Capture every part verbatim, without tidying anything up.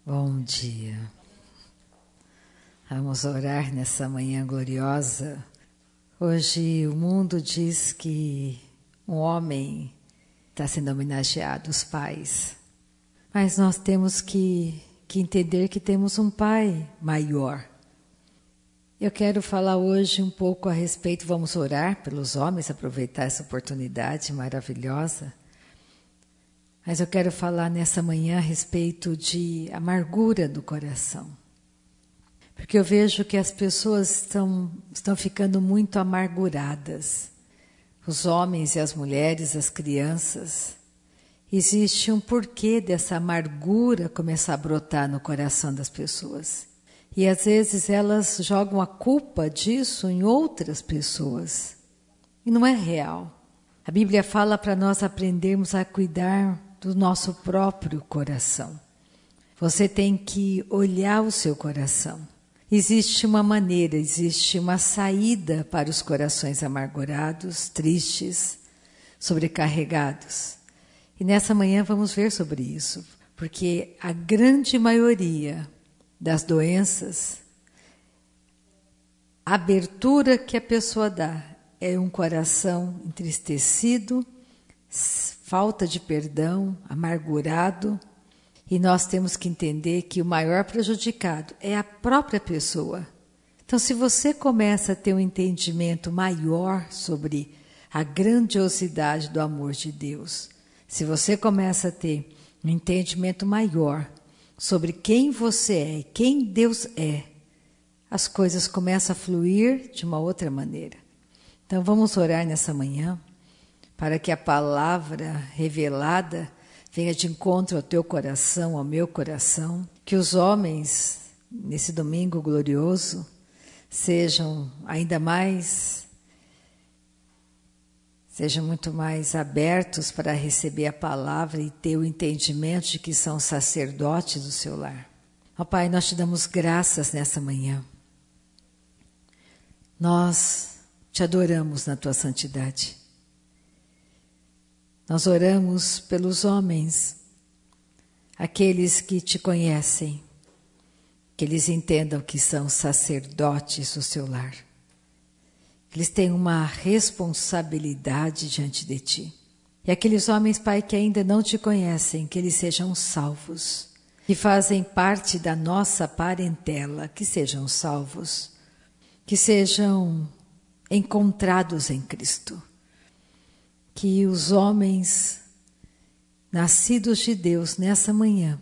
Bom dia. Vamos orar nessa manhã gloriosa. Hoje o mundo diz que um homem está sendo homenageado, os pais. Mas nós temos que, que entender que temos um pai maior. Eu quero falar hoje um pouco a respeito, vamos orar pelos homens, aproveitar essa oportunidade maravilhosa. Mas eu quero falar nessa manhã a respeito de amargura do coração. Porque eu vejo que as pessoas estão, estão ficando muito amarguradas. Os homens e as mulheres, as crianças. Existe um porquê dessa amargura começar a brotar no coração das pessoas. E às vezes elas jogam a culpa disso em outras pessoas. E não é real. A Bíblia fala para nós aprendermos a cuidar do nosso próprio coração. Você tem que olhar o seu coração. Existe uma maneira, existe uma saída para os corações amargurados, tristes, sobrecarregados. E nessa manhã vamos ver sobre isso, porque a grande maioria das doenças, a abertura que a pessoa dá é um coração entristecido, falta de perdão, amargurado, e nós temos que entender que o maior prejudicado é a própria pessoa. Então, se você começa a ter um entendimento maior sobre a grandiosidade do amor de Deus, se você começa a ter um entendimento maior sobre quem você é e quem Deus é, as coisas começam a fluir de uma outra maneira. Então, vamos orar nessa manhã, para que a palavra revelada venha de encontro ao teu coração, ao meu coração. Que os homens, nesse domingo glorioso, sejam ainda mais, sejam muito mais abertos para receber a palavra e ter o entendimento de que são sacerdotes do seu lar. Ó Pai, nós te damos graças nessa manhã. Nós te adoramos na tua santidade. Nós oramos pelos homens, aqueles que te conhecem, que eles entendam que são sacerdotes do seu lar. Que eles tenham uma responsabilidade diante de ti. E aqueles homens, Pai, que ainda não te conhecem, que eles sejam salvos, que fazem parte da nossa parentela, que sejam salvos, que sejam encontrados em Cristo. Que os homens nascidos de Deus nessa manhã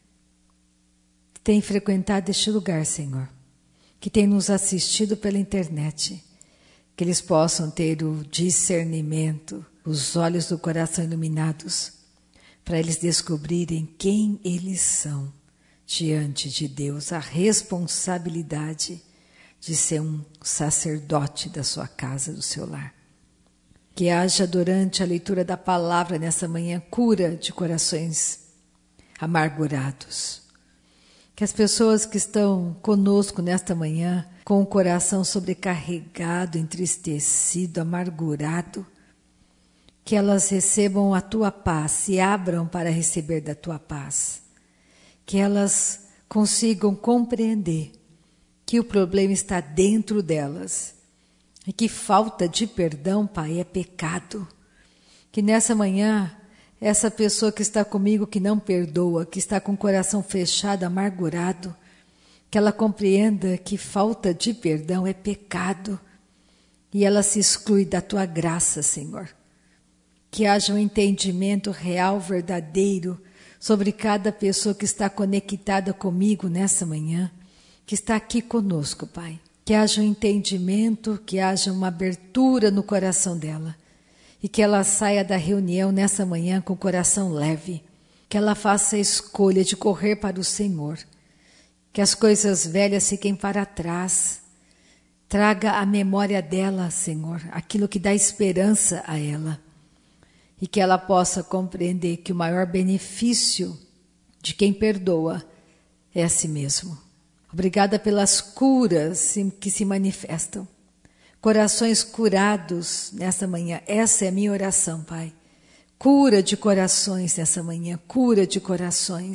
que têm frequentado este lugar, Senhor, que têm nos assistido pela internet, que eles possam ter o discernimento, os olhos do coração iluminados, para eles descobrirem quem eles são diante de Deus, a responsabilidade de ser um sacerdote da sua casa, do seu lar. Que haja durante a leitura da palavra nessa manhã cura de corações amargurados. Que as pessoas que estão conosco nesta manhã, com o coração sobrecarregado, entristecido, amargurado, que elas recebam a tua paz, se abram para receber da tua paz. Que elas consigam compreender que o problema está dentro delas. E que falta de perdão, Pai, é pecado. Que nessa manhã, essa pessoa que está comigo, que não perdoa, que está com o coração fechado, amargurado, que ela compreenda que falta de perdão é pecado. E ela se exclui da tua graça, Senhor. Que haja um entendimento real, verdadeiro, sobre cada pessoa que está conectada comigo nessa manhã, que está aqui conosco, Pai. Que haja um entendimento, que haja uma abertura no coração dela. E que ela saia da reunião nessa manhã com o coração leve. Que ela faça a escolha de correr para o Senhor. Que as coisas velhas fiquem para trás. Traga à memória dela, Senhor, aquilo que dá esperança a ela. E que ela possa compreender que o maior benefício de quem perdoa é a si mesmo. Obrigada pelas curas que se manifestam. Corações curados nessa manhã. Essa é a minha oração, Pai. Cura de corações nessa manhã. Cura de corações.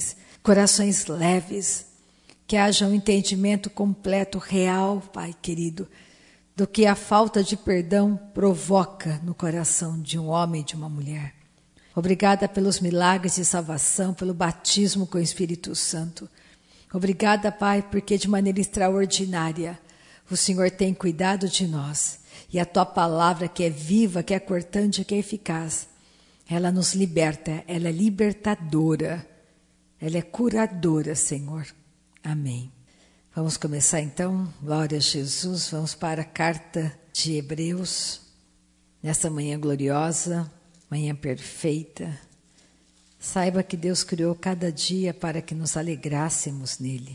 corações leves, que haja um entendimento completo, real, Pai querido, do que a falta de perdão provoca no coração de um homem e de uma mulher. Obrigada pelos milagres de salvação, pelo batismo com o Espírito Santo. Obrigada, Pai, porque de maneira extraordinária o Senhor tem cuidado de nós. E a Tua palavra, que é viva, que é cortante, que é eficaz, ela nos liberta, ela é libertadora, ela é curadora, Senhor. Amém. Vamos começar então, glória a Jesus, vamos para a carta de Hebreus, nessa manhã gloriosa, manhã perfeita. Saiba que Deus criou cada dia para que nos alegrássemos nele.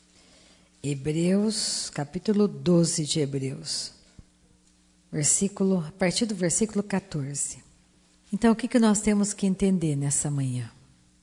Hebreus, capítulo doze de Hebreus, versículo, a partir do versículo quatorze. Então, o que, que nós temos que entender nessa manhã?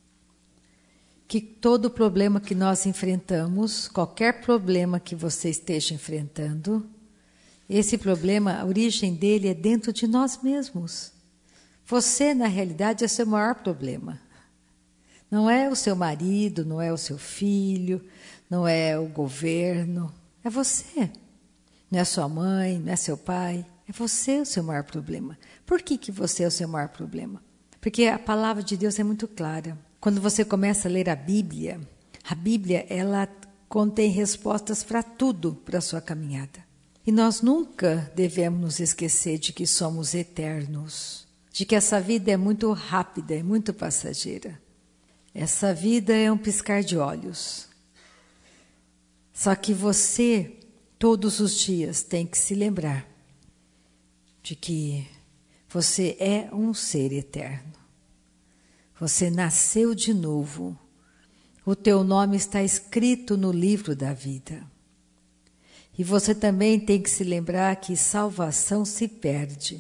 Que todo problema que nós enfrentamos, qualquer problema que você esteja enfrentando, esse problema, a origem dele é dentro de nós mesmos. Você, na realidade, é o seu maior problema. Não é o seu marido, não é o seu filho, não é o governo, é você. Não é sua mãe, não é seu pai, é você o seu maior problema. Por que, que você é o seu maior problema? Porque a palavra de Deus é muito clara. Quando você começa a ler a Bíblia, a Bíblia ela contém respostas para tudo para a sua caminhada. E nós nunca devemos nos esquecer de que somos eternos, de que essa vida é muito rápida, é muito passageira. Essa vida é um piscar de olhos. Só que você, todos os dias, tem que se lembrar de que você é um ser eterno. Você nasceu de novo. O teu nome está escrito no livro da vida. E você também tem que se lembrar que salvação se perde.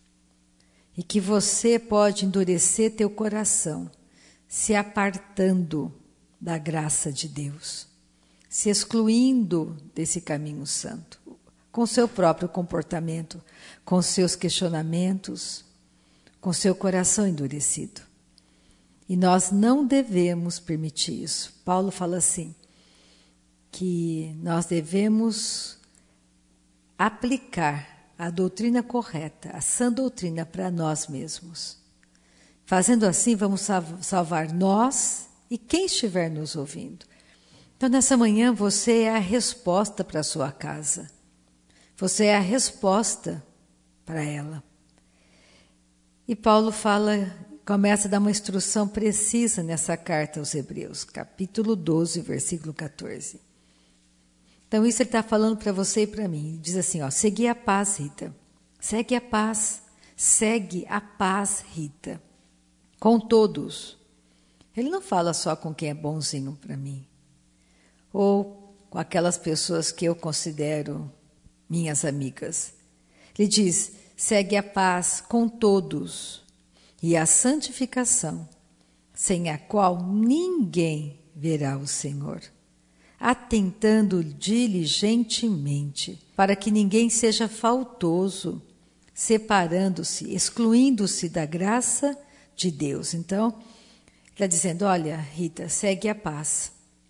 E que você pode endurecer teu coração, se apartando da graça de Deus, se excluindo desse caminho santo, com seu próprio comportamento, com seus questionamentos, com seu coração endurecido. E nós não devemos permitir isso. Paulo fala assim, que nós devemos aplicar a doutrina correta, a sã doutrina para nós mesmos. Fazendo assim, vamos salvar nós e quem estiver nos ouvindo. Então, nessa manhã, você é a resposta para a sua casa. Você é a resposta para ela. E Paulo fala, começa a dar uma instrução precisa nessa carta aos Hebreus, capítulo doze, versículo quatorze. Então, isso ele está falando para você e para mim. Ele diz assim, ó, segue a paz, Rita. Segue a paz. Segue a paz, Rita. Com todos. Ele não fala só com quem é bonzinho para mim. Ou com aquelas pessoas que eu considero minhas amigas. Ele diz, segue a paz com todos e a santificação, sem a qual ninguém verá o Senhor, atentando diligentemente, para que ninguém seja faltoso, separando-se, excluindo-se da graça de Deus. Então, está dizendo, olha, Rita, segue a paz.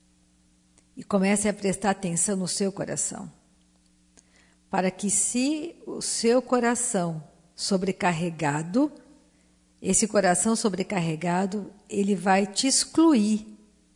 E comece a prestar atenção no seu coração. Para que se o seu coração sobrecarregado, esse coração sobrecarregado, ele vai te excluir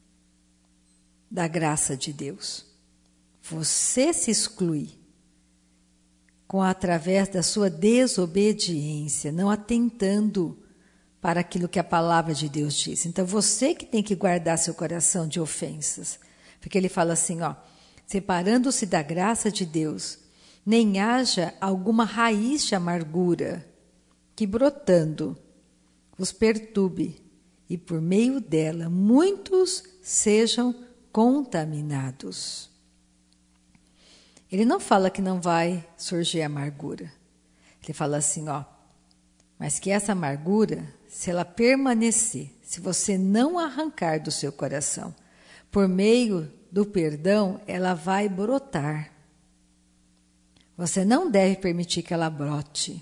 da graça de Deus. Você se exclui com através da sua desobediência, não atentando para aquilo que a palavra de Deus diz. Então, você que tem que guardar seu coração de ofensas. Porque ele fala assim, ó, separando-se da graça de Deus, nem haja alguma raiz de amargura que brotando os perturbe e por meio dela muitos sejam contaminados. Ele não fala que não vai surgir amargura. Ele fala assim, ó, mas que essa amargura, se ela permanecer, se você não arrancar do seu coração, por meio do perdão, ela vai brotar. Você não deve permitir que ela brote.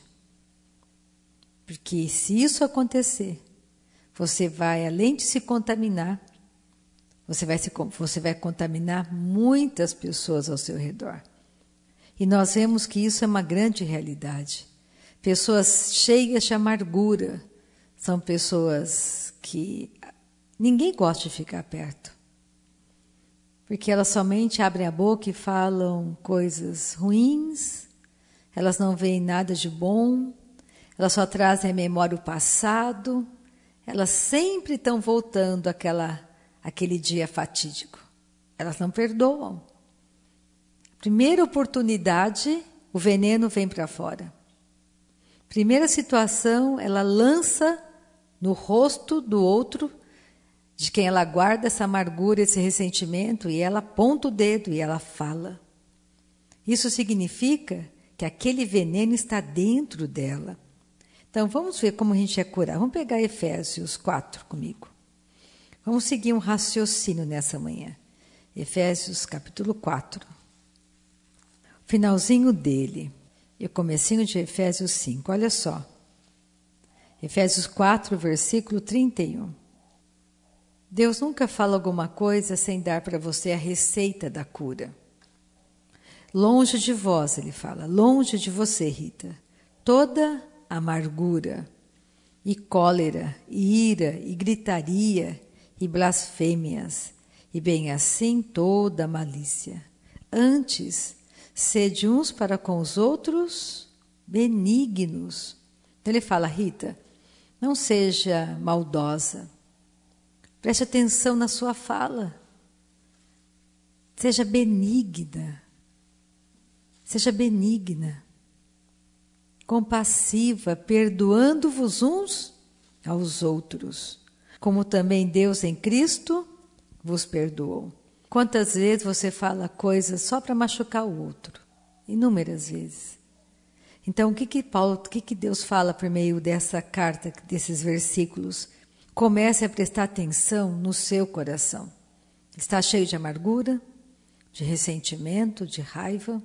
Porque se isso acontecer, você vai, além de se contaminar, você vai, se, você vai contaminar muitas pessoas ao seu redor. E nós vemos que isso é uma grande realidade. Pessoas cheias de amargura são pessoas que ninguém gosta de ficar perto. Porque elas somente abrem a boca e falam coisas ruins, elas não veem nada de bom, elas só trazem à memória o passado, elas sempre estão voltando àquela, àquele dia fatídico. Elas não perdoam. Primeira oportunidade, o veneno vem para fora. Primeira situação, ela lança no rosto do outro, de quem ela guarda essa amargura, esse ressentimento, e ela aponta o dedo e ela fala. Isso significa que aquele veneno está dentro dela. Então, vamos ver como a gente é curado. Vamos pegar Efésios quatro comigo. Vamos seguir um raciocínio nessa manhã. Efésios capítulo quatro. Finalzinho dele. E o comecinho de Efésios cinco. Olha só. Efésios quatro, versículo trinta e um. Deus nunca fala alguma coisa sem dar para você a receita da cura. Longe de vós, ele fala, longe de você, Rita, toda amargura, e cólera, e ira, e gritaria, e blasfêmias, e bem assim toda malícia. Antes, sede uns para com os outros benignos. Então ele fala, Rita, não seja maldosa. Preste atenção na sua fala. Seja benigna. Seja benigna. Compassiva, perdoando-vos uns aos outros, como também Deus em Cristo vos perdoou. Quantas vezes você fala coisas só para machucar o outro? Inúmeras vezes. Então, o que que Paulo, o que que Deus fala por meio dessa carta, desses versículos? Comece a prestar atenção no seu coração. Está cheio de amargura, de ressentimento, de raiva?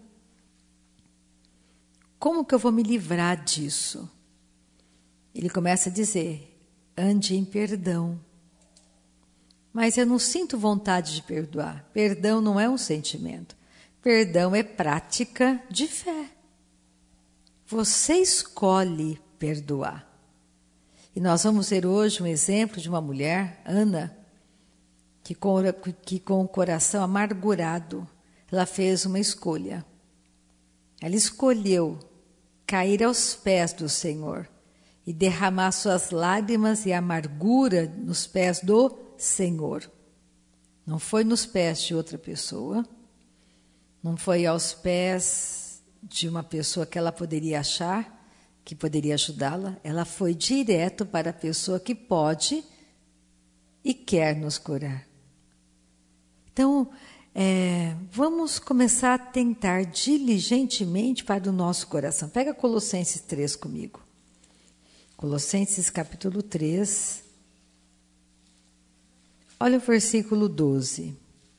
Como que eu vou me livrar disso? Ele começa a dizer, ande em perdão. Mas eu não sinto vontade de perdoar. Perdão não é um sentimento. Perdão é prática de fé. Você escolhe perdoar. E nós vamos ver hoje um exemplo de uma mulher, Ana, que com, que com o coração amargurado, ela fez uma escolha. Ela escolheu cair aos pés do Senhor e derramar suas lágrimas e amargura nos pés do Senhor. Não foi nos pés de outra pessoa, não foi aos pés de uma pessoa que ela poderia achar que poderia ajudá-la, ela foi direto para a pessoa que pode e quer nos curar. Então, é, vamos começar a tentar diligentemente para o nosso coração. Pega Colossenses três comigo. Colossenses capítulo três. Olha o versículo doze.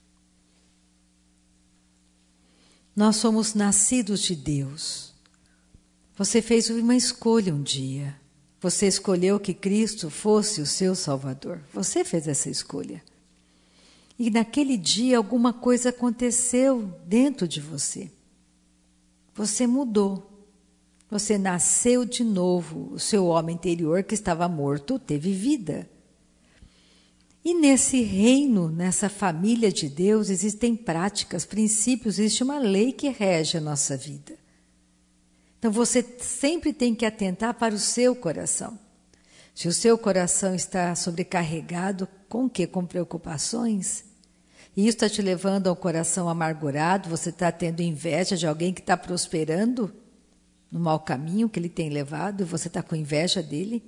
Nós somos nascidos de Deus. Você fez uma escolha um dia. Você escolheu que Cristo fosse o seu Salvador. Você fez essa escolha. E naquele dia alguma coisa aconteceu dentro de você. Você mudou. Você nasceu de novo. O seu homem interior que estava morto teve vida. E nesse reino, nessa família de Deus, existem práticas, princípios, existe uma lei que rege a nossa vida. Então você sempre tem que atentar para o seu coração. Se o seu coração está sobrecarregado, com o quê? Com preocupações? E isso está te levando a um coração amargurado, você está tendo inveja de alguém que está prosperando no mau caminho que ele tem levado, e você está com inveja dele?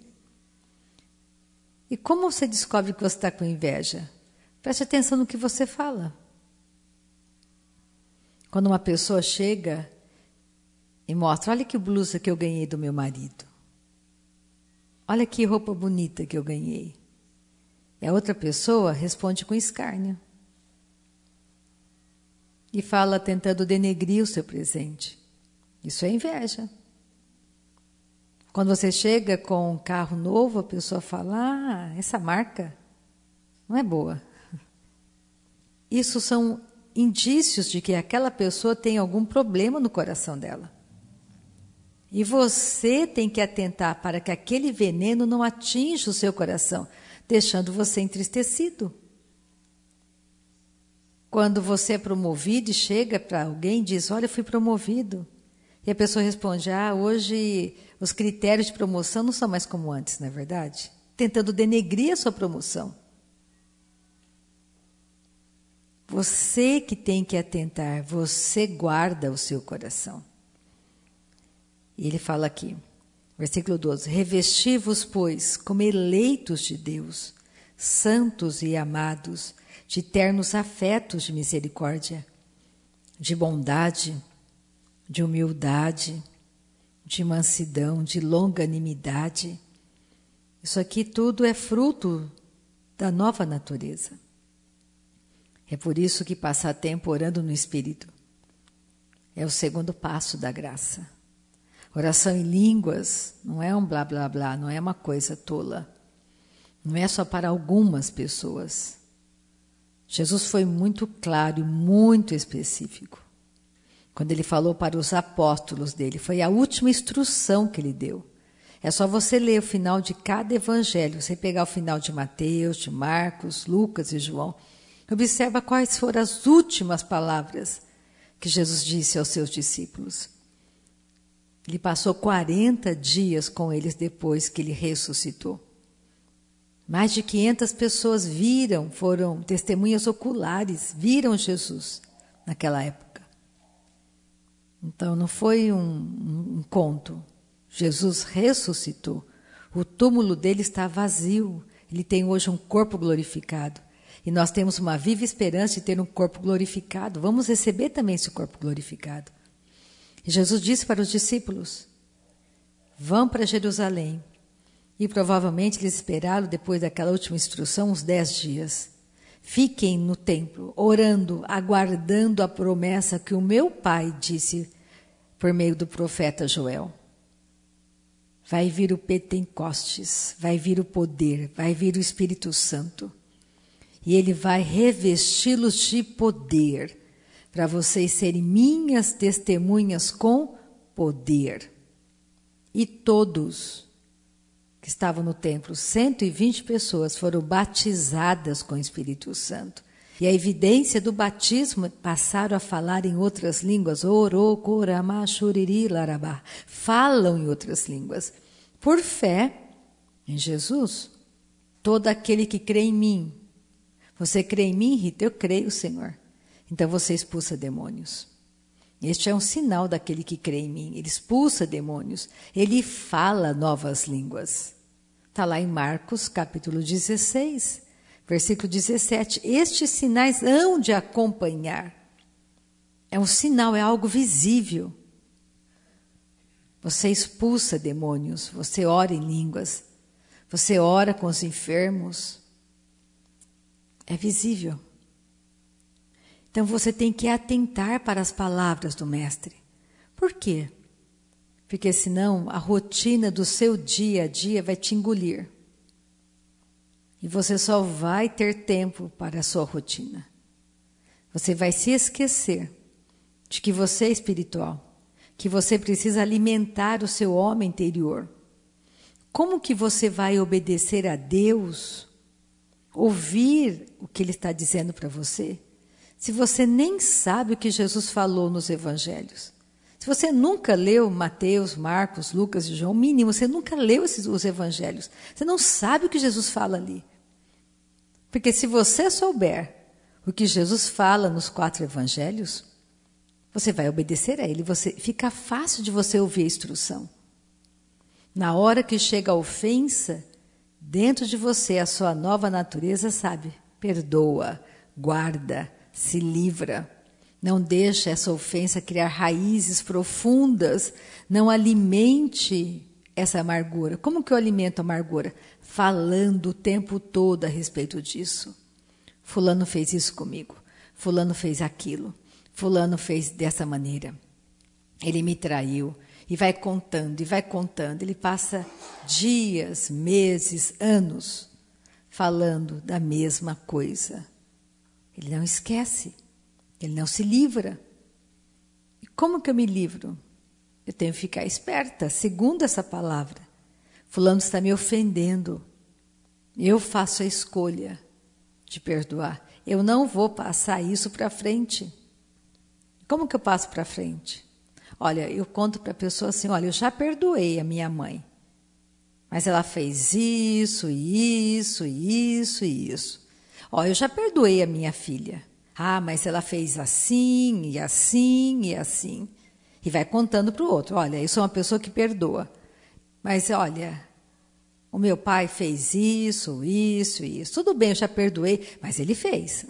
E como você descobre que você está com inveja? Preste atenção no que você fala. Quando uma pessoa chega e mostra, olha que blusa que eu ganhei do meu marido. Olha que roupa bonita que eu ganhei. E a outra pessoa responde com escárnio. E fala tentando denegrir o seu presente. Isso é inveja. Quando você chega com um carro novo, a pessoa fala, ah, essa marca não é boa. isso são indícios de que aquela pessoa tem algum problema no coração dela. E você tem que atentar para que aquele veneno não atinja o seu coração, deixando você entristecido. Quando você é promovido e chega para alguém e diz, olha, eu fui promovido. E a pessoa responde, ah, hoje os critérios de promoção não são mais como antes, não é verdade? Tentando denegrir a sua promoção. Você que tem que atentar, você guarda o seu coração. E ele fala aqui, versículo doze, revesti-vos, pois, como eleitos de Deus, santos e amados, de ternos afetos de misericórdia, de bondade, de humildade, de mansidão, de longanimidade. Isso aqui tudo é fruto da nova natureza. É por isso que passar tempo orando no Espírito é o segundo passo da graça. Oração em línguas não é um blá blá blá, não é uma coisa tola. Não é só para algumas pessoas. Jesus foi muito claro e muito específico. Quando ele falou para os apóstolos dele, foi a última instrução que ele deu. É só você ler o final de cada evangelho, você pegar o final de Mateus, de Marcos, Lucas e João. Observa quais foram as últimas palavras que Jesus disse aos seus discípulos. Ele passou quarenta dias com eles depois que ele ressuscitou. Mais de quinhentas pessoas viram, foram testemunhas oculares, viram Jesus naquela época. Então não foi um, um, um conto. Jesus ressuscitou. O túmulo dele está vazio. Ele tem hoje um corpo glorificado. E nós temos uma viva esperança de ter um corpo glorificado. Vamos receber também esse corpo glorificado. E Jesus disse para os discípulos, vão para Jerusalém. E provavelmente eles esperaram, depois daquela última instrução, uns dez dias. Fiquem no templo, orando, aguardando a promessa que o meu Pai disse por meio do profeta Joel. Vai vir o Pentecostes, vai vir o poder, vai vir o Espírito Santo. E ele vai revesti-los de poder, para vocês serem minhas testemunhas com poder. E todos que estavam no templo, cento e vinte pessoas, foram batizadas com o Espírito Santo. E a evidência do batismo, passaram a falar em outras línguas. Oro, korama, shuriri, larabá. Falam em outras línguas. Por fé em Jesus, todo aquele que crê em mim. Você crê em mim, Rita? Eu creio, Senhor. Então você expulsa demônios. Este é um sinal daquele que crê em mim. Ele expulsa demônios. Ele fala novas línguas. Está lá em Marcos, capítulo dezesseis, versículo dezessete. Estes sinais hão de acompanhar. É um sinal, é algo visível. Você expulsa demônios. Você ora em línguas. Você ora com os enfermos. É visível. Então você tem que atentar para as palavras do Mestre. Por quê? Porque senão a rotina do seu dia a dia vai te engolir. E você só vai ter tempo para a sua rotina. Você vai se esquecer de que você é espiritual, que você precisa alimentar o seu homem interior. Como que você vai obedecer a Deus, ouvir o que Ele está dizendo para você, se você nem sabe o que Jesus falou nos evangelhos? Se você nunca leu Mateus, Marcos, Lucas e João, mínimo, você nunca leu esses, os evangelhos. Você não sabe o que Jesus fala ali. Porque se você souber o que Jesus fala nos quatro evangelhos, você vai obedecer a ele. Você, fica fácil de você ouvir a instrução. Na hora que chega a ofensa, dentro de você a sua nova natureza sabe, perdoa, guarda, se livra. Não deixa essa ofensa criar raízes profundas. Não alimente essa amargura. Como que eu alimento a amargura? Falando o tempo todo a respeito disso. Fulano fez isso comigo. Fulano fez aquilo. Fulano fez dessa maneira. Ele me traiu. E vai contando, e vai contando. Ele passa dias, meses, anos falando da mesma coisa. Ele não esquece, ele não se livra. E como que eu me livro? Eu tenho que ficar esperta, segundo essa palavra. Fulano está me ofendendo. Eu faço a escolha de perdoar. Eu não vou passar isso para frente. Como que eu passo para frente? Olha, eu conto para a pessoa assim, olha, eu já perdoei a minha mãe. Mas ela fez isso, isso, isso e isso. Ó, eu já perdoei a minha filha. Ah, mas ela fez assim, e assim, e assim. E vai contando para o outro. Olha, eu sou uma pessoa que perdoa. Mas, olha, o meu pai fez isso, isso, isso. Tudo bem, eu já perdoei, mas ele fez.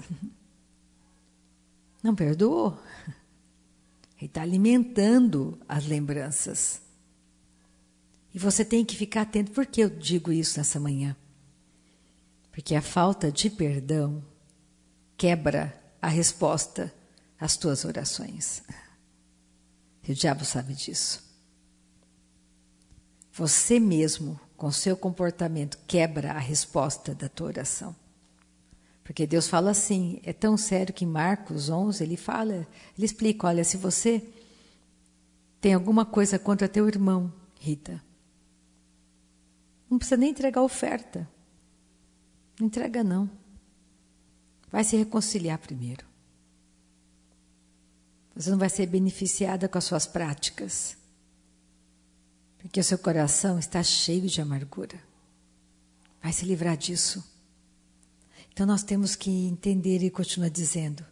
Não perdoou. Ele está alimentando as lembranças. E você tem que ficar atento. Por que eu digo isso nessa manhã? Porque a falta de perdão quebra a resposta às tuas orações. E o diabo sabe disso. Você mesmo, com seu comportamento, quebra a resposta da tua oração. Porque Deus fala assim, é tão sério que em Marcos onze, ele fala, ele explica, olha, se você tem alguma coisa contra teu irmão, Rita, não precisa nem entregar oferta. Não entrega não. Vai se reconciliar primeiro. Você não vai ser beneficiada com as suas práticas. Porque o seu coração está cheio de amargura. Vai se livrar disso. Então nós temos que entender, e continua dizendo.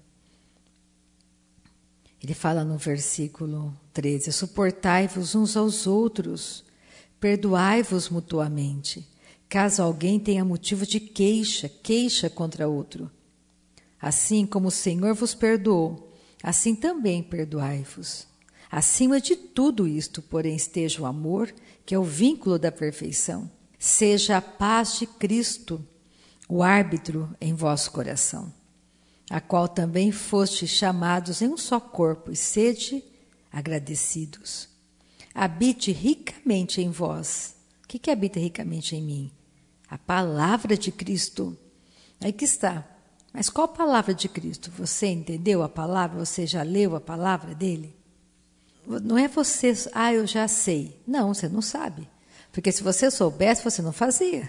Ele fala no versículo treze, suportai-vos uns aos outros, perdoai-vos mutuamente, caso alguém tenha motivo de queixa, queixa contra outro. Assim como o Senhor vos perdoou, assim também perdoai-vos. Acima de tudo isto, porém, esteja o amor, que é o vínculo da perfeição. Seja a paz de Cristo, o árbitro em vosso coração, a qual também fostes chamados em um só corpo, e sede agradecidos. Habite ricamente em vós. O que, que habita ricamente em mim? A palavra de Cristo. Aí que está. Mas qual palavra de Cristo? Você entendeu a palavra? Você já leu a palavra dele? Não é você, ah, eu já sei. Não, você não sabe. Porque se você soubesse, você não fazia.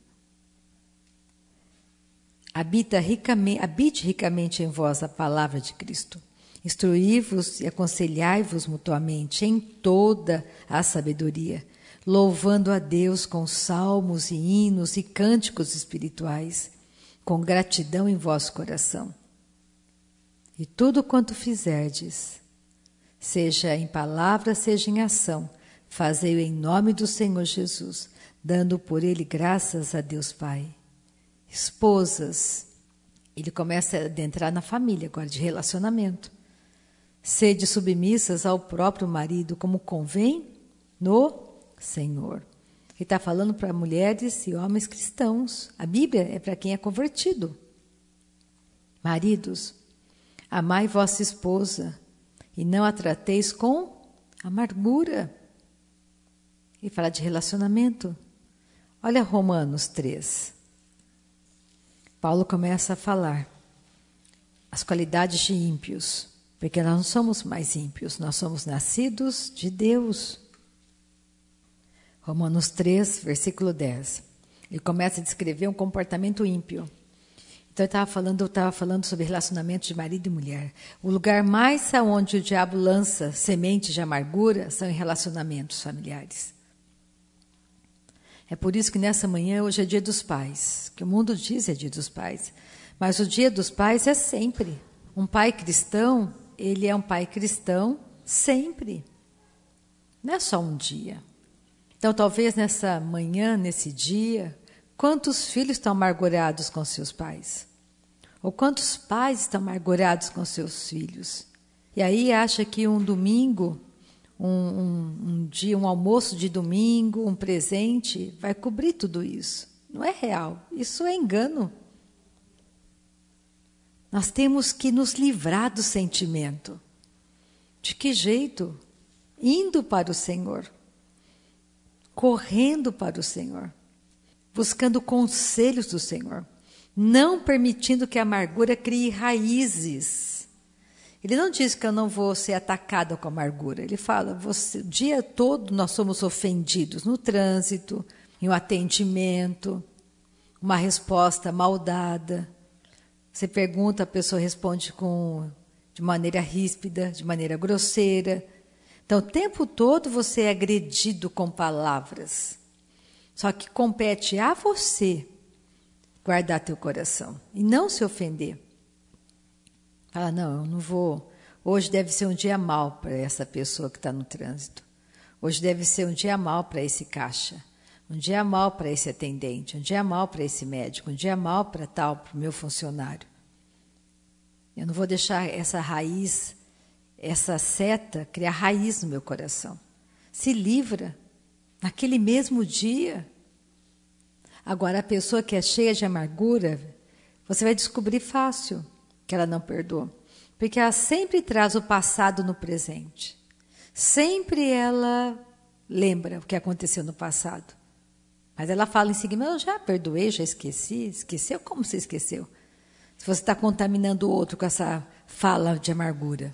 Habita ricamente, habite ricamente em vós a palavra de Cristo. Instruí-vos e aconselhai-vos mutuamente em toda a sabedoria, louvando a Deus com salmos e hinos e cânticos espirituais, com gratidão em vosso coração. E tudo quanto fizerdes, seja em palavra, seja em ação, fazei-o em nome do Senhor Jesus, dando por ele graças a Deus Pai. Esposas, ele começa a adentrar na família agora, de relacionamento. Sede submissas ao próprio marido, como convém no Senhor. Ele está falando para mulheres e homens cristãos. A Bíblia é para quem é convertido. Maridos, amai vossa esposa e não a trateis com amargura. Ele fala de relacionamento. Olha Romanos três. Paulo começa a falar as qualidades de ímpios, porque nós não somos mais ímpios, nós somos nascidos de Deus. Romanos três, versículo dez. Ele começa a descrever um comportamento ímpio. Então, eu estava falando, eu estava falando sobre relacionamento de marido e mulher. O lugar mais aonde o diabo lança sementes de amargura são em relacionamentos familiares. É por isso que nessa manhã, hoje é dia dos pais, que o mundo diz é dia dos pais. Mas o dia dos pais é sempre. Um pai cristão, ele é um pai cristão sempre. Não é só um dia. Então, talvez nessa manhã, nesse dia, quantos filhos estão amargurados com seus pais? Ou quantos pais estão amargurados com seus filhos? E aí acha que um domingo, um, um, um dia, um almoço de domingo, um presente, vai cobrir tudo isso. Não é real, isso é engano. Nós temos que nos livrar do sentimento. De que jeito? Indo para o Senhor. Correndo para o Senhor. Buscando conselhos do Senhor. não permitindo que a amargura crie raízes. Ele não diz que eu não vou ser atacado com amargura. Ele fala, você, o dia todo nós somos ofendidos no trânsito, em um atendimento, uma resposta mal dada. Você pergunta, a pessoa responde com, de maneira ríspida, de maneira grosseira. Então, o tempo todo você é agredido com palavras. Só que compete a você guardar teu coração e não se ofender. Fala, não, eu não vou. Hoje deve ser um dia mau para essa pessoa que está no trânsito. Hoje deve ser um dia mau para esse caixa. Um dia mau para esse atendente. Um dia mau para esse médico. Um dia mau para tal, para o meu funcionário. Eu não vou deixar essa raiz, essa seta, criar raiz no meu coração. Se livra. Naquele mesmo dia. Agora, a pessoa que é cheia de amargura, você vai descobrir fácil que ela não perdoa. Porque ela sempre traz o passado no presente. Sempre ela lembra o que aconteceu no passado. Mas ela fala em seguida, eu já perdoei, já esqueci. Esqueceu? Como você esqueceu? Se você está contaminando o outro com essa fala de amargura.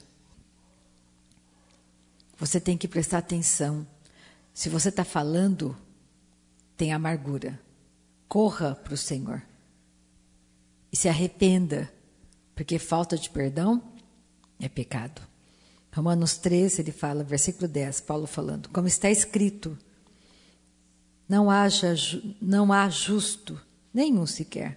Você tem que prestar atenção. Se você está falando, tem amargura. Corra para o Senhor. E se arrependa. Porque falta de perdão é pecado. Romanos treze, ele fala, versículo dez, Paulo falando, como está escrito, não, haja, não há justo, nenhum sequer.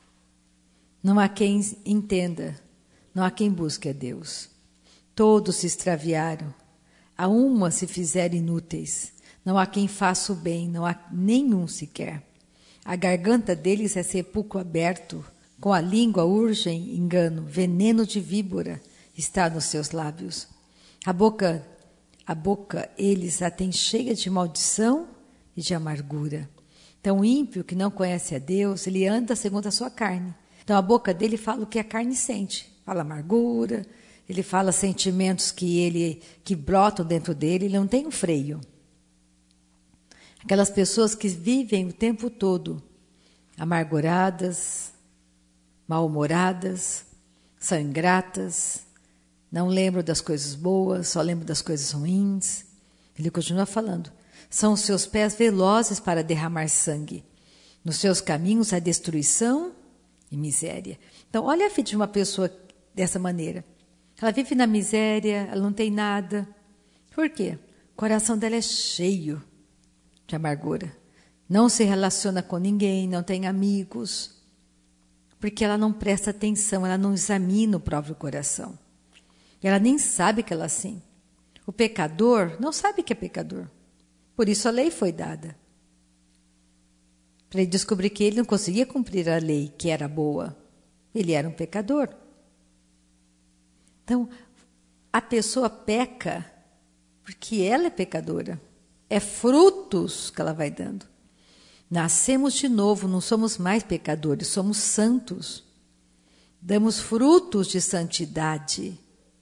Não há quem entenda, não há quem busque a Deus. Todos se extraviaram, a uma se fizeram inúteis. Não há quem faça o bem, não há nenhum sequer. A garganta deles é sepulcro aberto, com a língua urgem engano, veneno de víbora está nos seus lábios. A boca, a boca eles a têm cheia de maldição e de amargura. Então o ímpio que não conhece a Deus, ele anda segundo a sua carne. Então a boca dele fala o que a carne sente. Fala amargura, ele fala sentimentos que, ele, que brotam dentro dele, ele não tem um freio. Aquelas pessoas que vivem o tempo todo amarguradas, mal-humoradas, são ingratas, não lembram das coisas boas, só lembram das coisas ruins. Ele continua falando, são os seus pés velozes para derramar sangue. Nos seus caminhos há destruição e miséria. Então, olha a vida de uma pessoa dessa maneira. Ela vive na miséria, ela não tem nada. Por quê? O coração dela é cheio de amargura. Não se relaciona com ninguém, não tem amigos. Porque ela não presta atenção, ela não examina o próprio coração. E ela nem sabe que ela é assim. O pecador não sabe que é pecador. Por isso a lei foi dada. Para ele descobrir que ele não conseguia cumprir a lei, que era boa. Ele era um pecador. Então, a pessoa peca porque ela é pecadora. É frutos que ela vai dando. Nascemos de novo, não somos mais pecadores, somos santos. Damos frutos de santidade.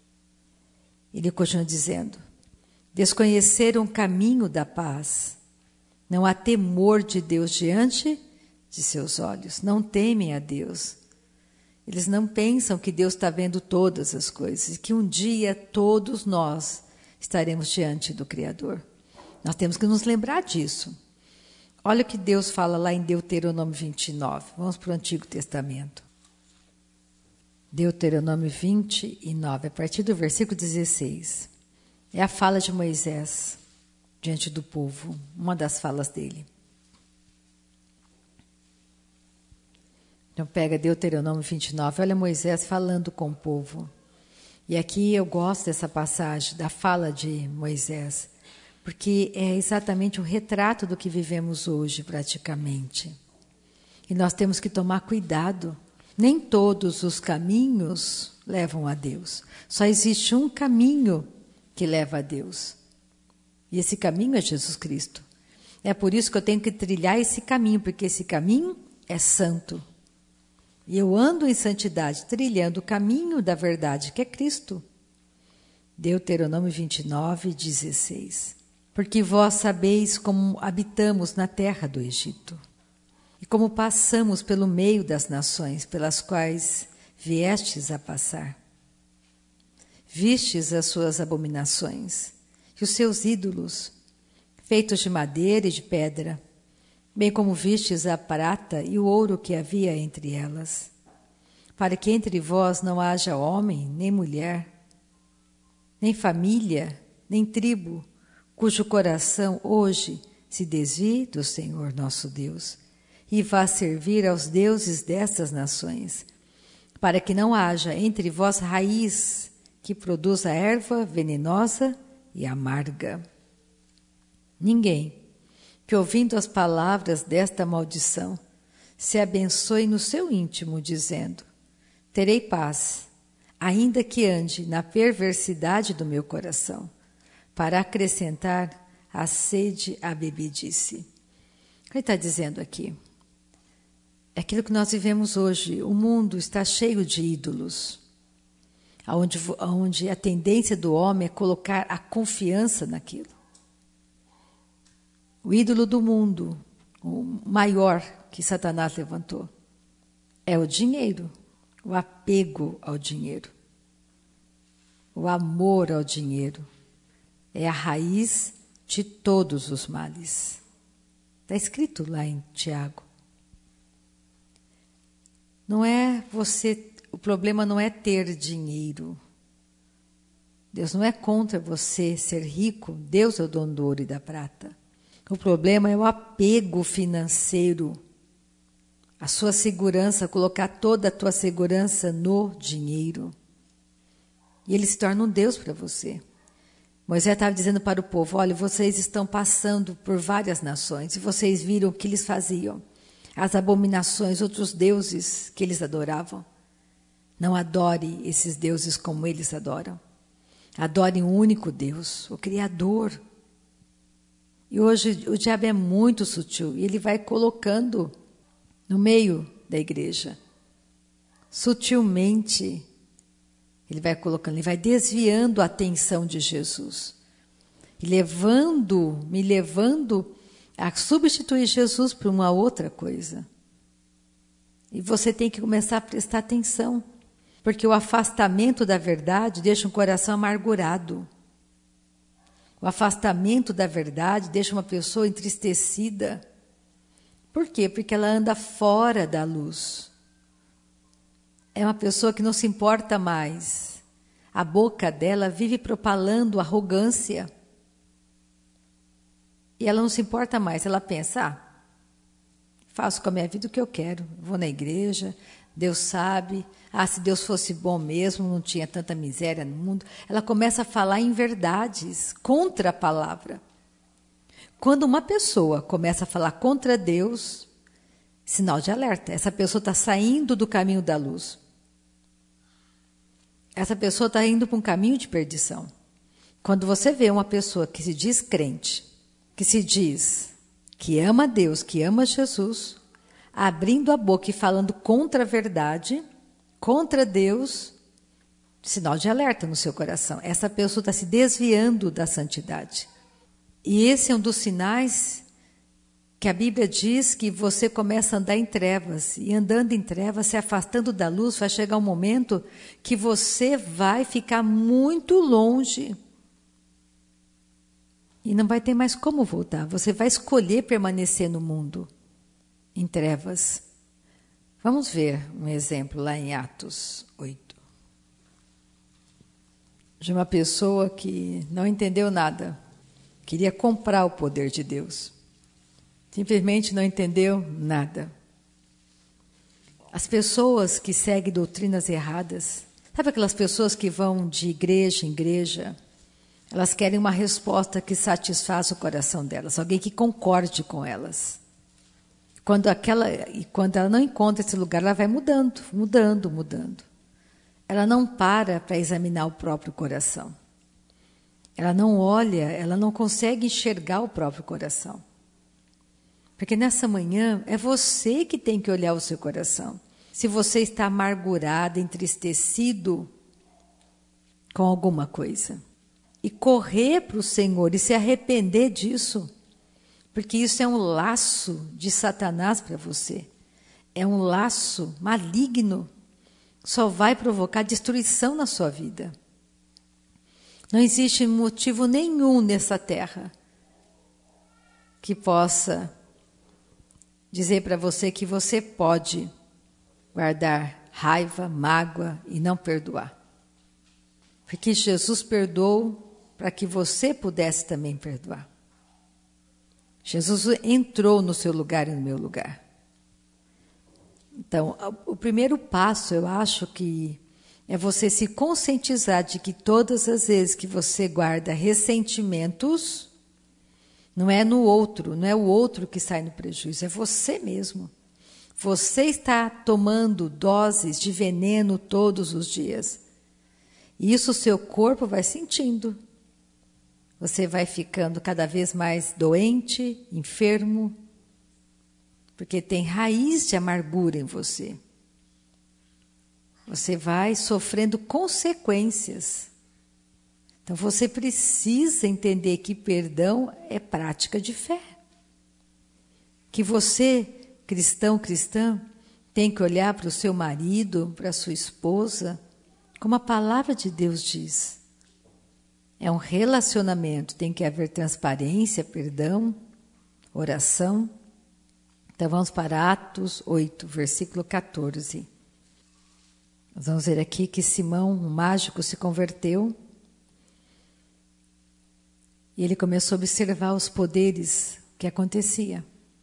Ele continua dizendo, desconheceram o caminho da paz. Não há temor de Deus diante de seus olhos. Não temem a Deus. Eles não pensam que Deus está vendo todas as coisas. E que um dia todos nós estaremos diante do Criador. Nós temos que nos lembrar disso. Olha o que Deus fala lá em Deuteronômio vinte e nove. Vamos para o Antigo Testamento. Deuteronômio vinte e nove, a partir do versículo dezesseis. É a fala de Moisés diante do povo, uma das falas dele. Então pega Deuteronômio vinte e nove, olha Moisés falando com o povo. E aqui eu gosto dessa passagem, da fala de Moisés, porque é exatamente o retrato do que vivemos hoje praticamente. E nós temos que tomar cuidado. Nem todos os caminhos levam a Deus. Só existe um caminho que leva a Deus. E esse caminho é Jesus Cristo. É por isso que eu tenho que trilhar esse caminho, porque esse caminho é santo. E eu ando em santidade, trilhando o caminho da verdade, que é Cristo. Deuteronômio vinte e nove, dezesseis. Porque vós sabeis como habitamos na terra do Egito. e como passamos pelo meio das nações pelas quais viestes a passar. Vistes as suas abominações e os seus ídolos, feitos de madeira e de pedra, bem como vistes a prata e o ouro que havia entre elas, para que entre vós não haja homem, nem mulher, nem família, nem tribo, cujo coração hoje se desvie do Senhor nosso Deus, e vá servir aos deuses destas nações, para que não haja entre vós raiz que produza erva venenosa e amarga. Ninguém que, ouvindo as palavras desta maldição, se abençoe no seu íntimo, dizendo: terei paz, ainda que ande na perversidade do meu coração, para acrescentar a sede à bebedice. O que ele está dizendo aqui? É aquilo que nós vivemos hoje. O mundo está cheio de ídolos, onde, onde a tendência do homem é colocar a confiança naquilo. O ídolo do mundo, o maior que Satanás levantou, é o dinheiro, o apego ao dinheiro, o amor ao dinheiro. É a raiz de todos os males. Está escrito lá em Tiago. Não é você, o problema não é ter dinheiro. Deus não é contra você ser rico. Deus é o dono do ouro e da prata. O problema é o apego financeiro. A sua segurança, colocar toda a tua segurança no dinheiro. E ele se torna um Deus para você. Moisés estava dizendo para o povo: olha, vocês estão passando por várias nações e vocês viram o que eles faziam. As abominações, outros deuses que eles adoravam. Não adore esses deuses como eles adoram. Adore um único Deus, o Criador. E hoje o diabo é muito sutil e ele vai colocando no meio da igreja. Sutilmente, ele vai colocando, ele vai desviando a atenção de Jesus. E levando, me levando a substituir Jesus por uma outra coisa. E você tem que começar a prestar atenção, porque o afastamento da verdade deixa um coração amargurado. O afastamento da verdade deixa uma pessoa entristecida. Por quê? Porque ela anda fora da luz. É uma pessoa que não se importa mais. A boca dela vive propalando arrogância. E ela não se importa mais. Ela pensa: ah, faço com a minha vida o que eu quero. Vou na igreja, Deus sabe. Ah, se Deus fosse bom mesmo, não tinha tanta miséria no mundo. Ela começa a falar em verdades, contra a palavra. Quando uma pessoa começa a falar contra Deus, sinal de alerta. Essa pessoa está saindo do caminho da luz. Essa pessoa está indo para um caminho de perdição. Quando você vê uma pessoa que se diz crente, que se diz que ama Deus, que ama Jesus, abrindo a boca e falando contra a verdade, contra Deus, sinal de alerta no seu coração. Essa pessoa está se desviando da santidade. E esse é um dos sinais que a Bíblia diz que você começa a andar em trevas. E andando em trevas, se afastando da luz, vai chegar um momento que você vai ficar muito longe. E não vai ter mais como voltar. Você vai escolher permanecer no mundo, em trevas. Vamos ver um exemplo lá em Atos oito. De uma pessoa que não entendeu nada. Queria comprar o poder de Deus. Simplesmente não entendeu nada. As pessoas que seguem doutrinas erradas, sabe aquelas pessoas que vão de igreja em igreja? Elas querem uma resposta que satisfaça o coração delas, alguém que concorde com elas. Quando, aquela, e quando ela não encontra esse lugar, ela vai mudando, mudando, mudando. Ela não para para examinar o próprio coração. Ela não olha, ela não consegue enxergar o próprio coração. Porque nessa manhã é você que tem que olhar o seu coração. Se você está amargurado, entristecido com alguma coisa. E correr para o Senhor e se arrepender disso. Porque isso é um laço de Satanás para você. É um laço maligno. Só vai provocar destruição na sua vida. Não existe motivo nenhum nessa terra que possa dizer para você que você pode guardar raiva, mágoa e não perdoar. Porque Jesus perdoou para que você pudesse também perdoar. Jesus entrou no seu lugar e no meu lugar. Então, o primeiro passo, eu acho que é você se conscientizar de que todas as vezes que você guarda ressentimentos, não é no outro, não é o outro que sai no prejuízo, é você mesmo. Você está tomando doses de veneno todos os dias. E isso o seu corpo vai sentindo. Você vai ficando cada vez mais doente, enfermo, porque tem raiz de amargura em você. Você vai sofrendo consequências. Então você precisa entender que perdão é prática de fé. Que você, cristão, cristã, tem que olhar para o seu marido, para a sua esposa, como a palavra de Deus diz. É um relacionamento, tem que haver transparência, perdão, oração. Então vamos para Atos oito, versículo catorze. Nós vamos ver aqui que Simão, um mágico, se converteu e ele começou a observar os poderes que acontecia.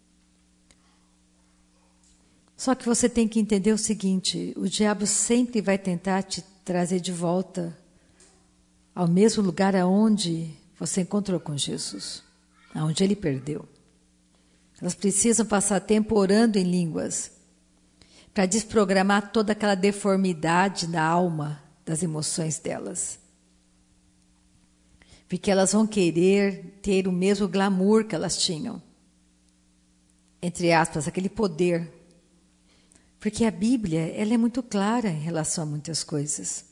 Só que você tem que entender o seguinte, o diabo sempre vai tentar te trazer de volta ao mesmo lugar aonde você encontrou com Jesus, aonde ele perdeu. Elas precisam passar tempo orando em línguas, para desprogramar toda aquela deformidade na alma, das emoções delas. Porque elas vão querer ter o mesmo glamour que elas tinham. Entre aspas, aquele poder. Porque a Bíblia, ela é muito clara em relação a muitas coisas.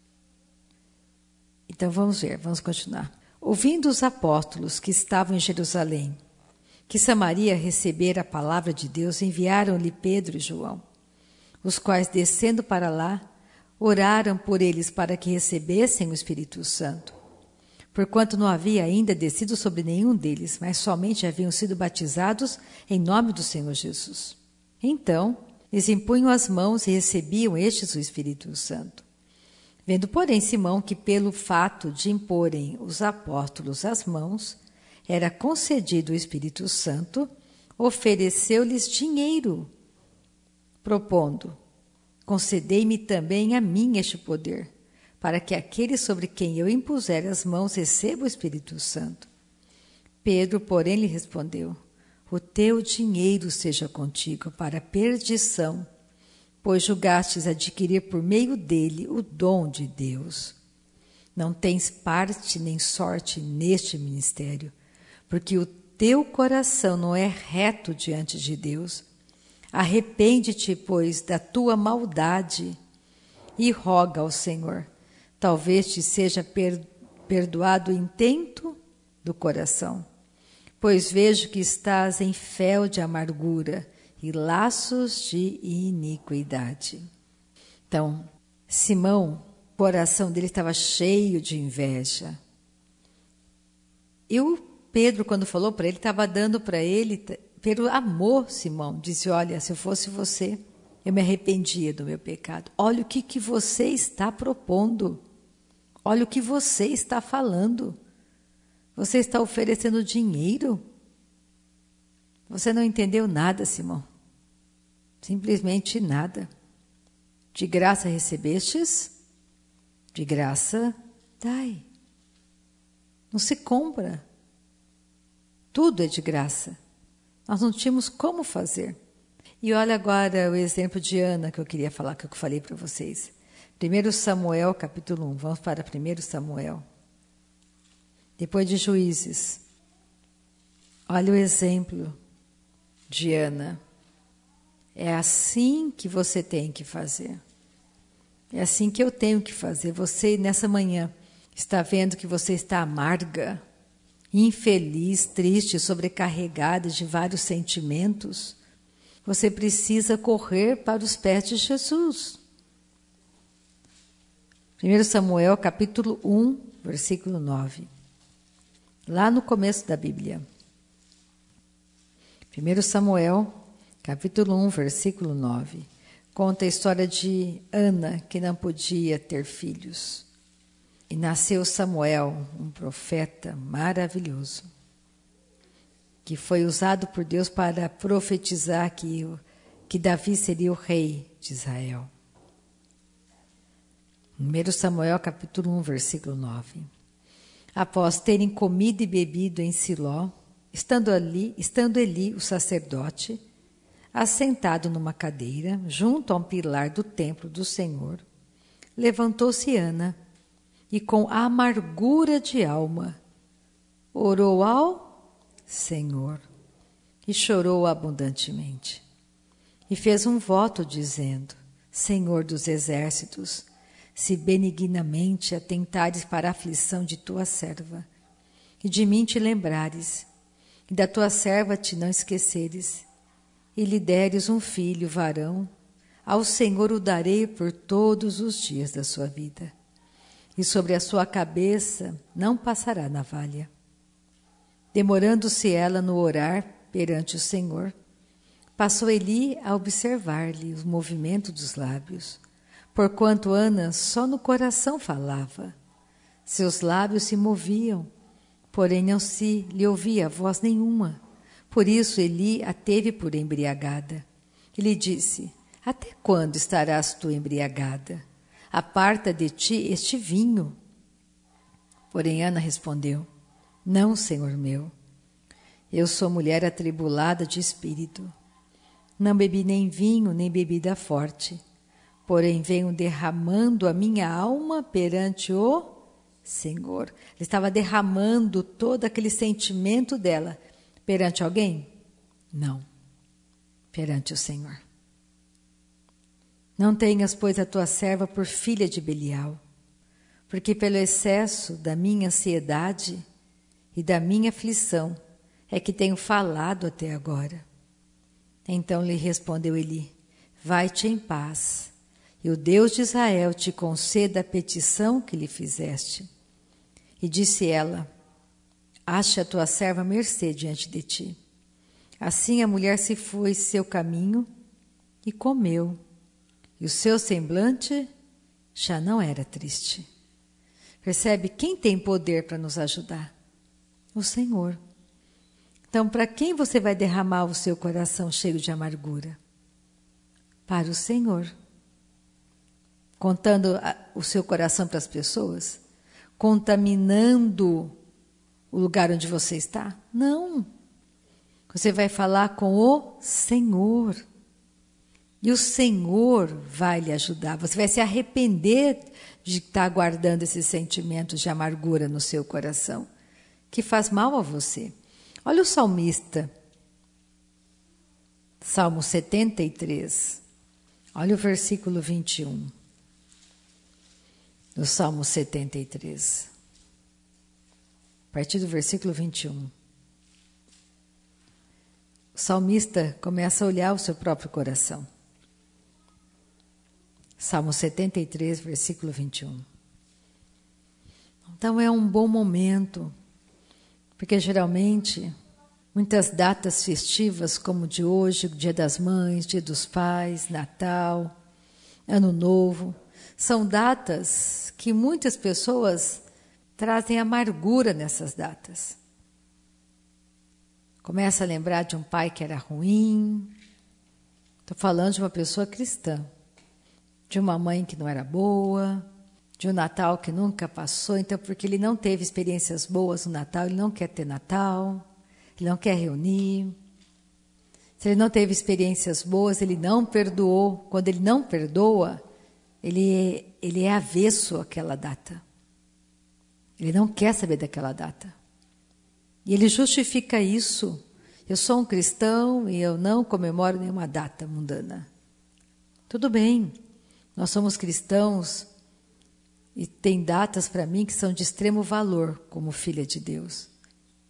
Então vamos ver, vamos continuar. Ouvindo os apóstolos que estavam em Jerusalém, que Samaria recebera a palavra de Deus, enviaram-lhe Pedro e João, os quais, descendo para lá, oraram por eles para que recebessem o Espírito Santo, porquanto não havia ainda descido sobre nenhum deles, mas somente haviam sido batizados em nome do Senhor Jesus. Então, lhes impunham as mãos e recebiam estes o Espírito Santo. Vendo, porém, Simão que pelo fato de imporem os apóstolos as mãos, era concedido o Espírito Santo, ofereceu-lhes dinheiro, propondo, concedei-me também a mim este poder, para que aquele sobre quem eu impuser as mãos receba o Espírito Santo. Pedro, porém, lhe respondeu, o teu dinheiro seja contigo para a perdição, pois julgastes adquirir por meio dele o dom de Deus. Não tens parte nem sorte neste ministério, porque o teu coração não é reto diante de Deus. Arrepende-te, pois, da tua maldade e roga ao Senhor. Talvez te seja per- perdoado o intento do coração, pois vejo que estás em fel de amargura e laços de iniquidade. Então, Simão, o coração dele estava cheio de inveja. E o Pedro, quando falou para ele, estava dando para ele... Pelo amor, Simão, disse, olha, se eu fosse você, eu me arrependia do meu pecado. Olha o que, que você está propondo. Olha o que você está falando. Você está oferecendo dinheiro. Você não entendeu nada, Simão. Simplesmente nada. De graça recebestes, de graça dai. Não se compra. Tudo é de graça. Nós não tínhamos como fazer. E olha agora o exemplo de Ana que eu queria falar, que eu falei para vocês. primeiro Samuel, capítulo um. Vamos para primeiro Samuel. Depois de Juízes. Olha o exemplo de Ana. É assim que você tem que fazer. É assim que eu tenho que fazer. Você, nessa manhã, está vendo que você está amarga, infeliz, triste, sobrecarregada de vários sentimentos, você precisa correr para os pés de Jesus. primeiro Samuel, capítulo um, versículo nove. Lá no começo da Bíblia. primeiro Samuel, capítulo um, versículo nove. Conta a história de Ana, que não podia ter filhos. E nasceu Samuel, um profeta maravilhoso, que foi usado por Deus para profetizar que, que Davi seria o rei de Israel. primeiro Samuel, capítulo um, versículo nove. Após terem comido e bebido em Siló, estando ali, estando Eli, o sacerdote, assentado numa cadeira, junto a um pilar do templo do Senhor, levantou-se Ana, e com amargura de alma, orou ao Senhor, e chorou abundantemente. E fez um voto dizendo: Senhor dos exércitos, se benignamente atentares para a aflição de tua serva, e de mim te lembrares, e da tua serva te não esqueceres, e lhe deres um filho varão, ao Senhor o darei por todos os dias da sua vida, e sobre a sua cabeça não passará navalha. Demorando-se ela no orar perante o Senhor, passou Eli a observar-lhe o movimento dos lábios, porquanto Ana só no coração falava. Seus lábios se moviam, porém não se lhe ouvia voz nenhuma. Por isso Eli a teve por embriagada. E lhe disse: Até quando estarás tu embriagada? Aparta de ti este vinho. Porém Ana respondeu: Não, Senhor meu. Eu sou mulher atribulada de espírito. Não bebi nem vinho, nem bebida forte. Porém venho derramando a minha alma perante o Senhor. Ela estava derramando todo aquele sentimento dela. Perante alguém? Não. Perante o Senhor. Não tenhas, pois, a tua serva por filha de Belial, porque pelo excesso da minha ansiedade e da minha aflição é que tenho falado até agora. Então lhe respondeu Eli: Vai-te em paz, e o Deus de Israel te conceda a petição que lhe fizeste. E disse ela: Ache a tua serva mercê diante de ti. Assim a mulher se foi seu caminho e comeu, e o seu semblante já não era triste. Percebe? Quem tem poder para nos ajudar? O Senhor. Então, para quem você vai derramar o seu coração cheio de amargura? Para o Senhor. Contando o seu coração para as pessoas? Contaminando o lugar onde você está? Não. Você vai falar com o Senhor. E o Senhor vai lhe ajudar. Você vai se arrepender de estar guardando esses sentimentos de amargura no seu coração, que faz mal a você. Olha o salmista. Salmo setenta e três. Olha o versículo vinte e um. Do Salmo setenta e três. A partir do versículo vinte e um. O salmista começa a olhar o seu próprio coração. Salmo setenta e três, versículo vinte e um. Então é um bom momento, porque geralmente muitas datas festivas, como de hoje, Dia das Mães, Dia dos Pais, Natal, Ano Novo, são datas que muitas pessoas trazem amargura nessas datas. Começa a lembrar de um pai que era ruim. Estou falando de uma pessoa cristã. De uma mãe que não era boa, de um Natal que nunca passou. Então, porque ele não teve experiências boas no Natal, ele não quer ter Natal, ele não quer reunir. Se ele não teve experiências boas, ele não perdoou. Quando ele não perdoa, ele, ele é avesso àquela data. Ele não quer saber daquela data. E ele justifica isso. Eu sou um cristão e eu não comemoro nenhuma data mundana. Tudo bem. Nós somos cristãos e tem datas para mim que são de extremo valor como filha de Deus.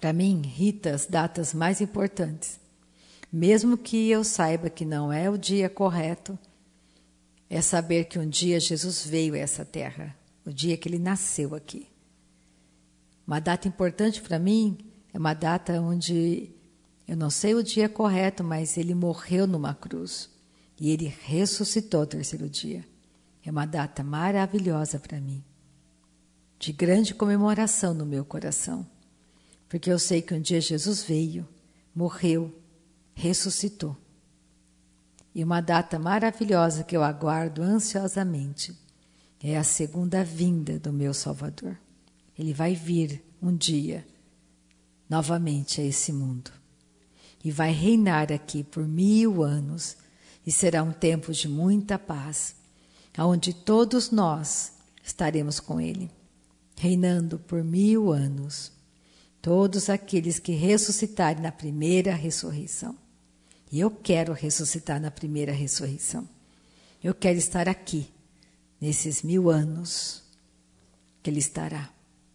Para mim, irrita as datas mais importantes. Mesmo que eu saiba que não é o dia correto, é saber que um dia Jesus veio a essa terra, o dia que ele nasceu aqui. Uma data importante para mim é uma data onde eu não sei o dia correto, mas ele morreu numa cruz e ele ressuscitou ao terceiro dia. É uma data maravilhosa para mim, de grande comemoração no meu coração, porque eu sei que um dia Jesus veio, morreu, ressuscitou. E uma data maravilhosa que eu aguardo ansiosamente é a segunda vinda do meu Salvador. Ele vai vir um dia novamente a esse mundo e vai reinar aqui por mil anos, e será um tempo de muita paz, onde todos nós estaremos com ele, reinando por mil anos, todos aqueles que ressuscitarem na primeira ressurreição. E eu quero ressuscitar na primeira ressurreição. Eu quero estar aqui, nesses mil anos que ele estará.